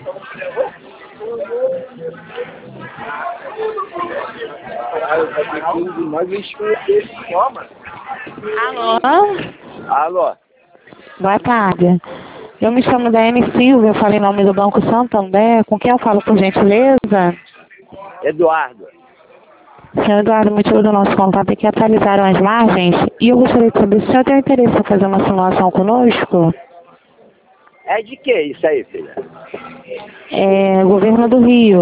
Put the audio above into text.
Alô? Alô? Boa tarde. Eu me chamo Daiane Silva, eu falo em nome do Banco Santander. Com quem eu falo, por gentileza? Eduardo. Senhor Eduardo, o motivo do nosso contato é que atualizaram as margens e eu gostaria de saber se o senhor tem interesse em fazer uma simulação conosco? É de que isso aí, filha? É, Governo do Rio.